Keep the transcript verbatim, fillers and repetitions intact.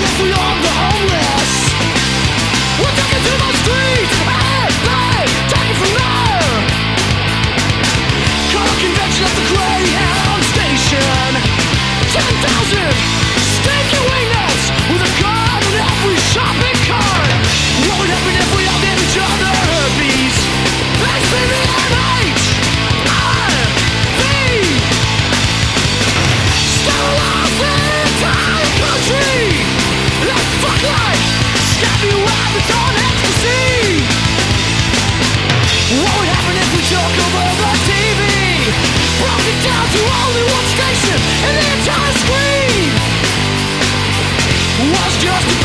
if we are the homeless? We're taking to the streets. Hey, hey, take it from there. Color convention at the Greyhound station. Ten thousand stinky wingnets with a gun in every shopping cart. What would happen if we all gave each other herpes? H P V and H I V. Sterilize the entire country. Let's fuck like scabby rabbits on ecstasy. What would happen if we took over the T V? Broke it down to only one station and the entire screen was just a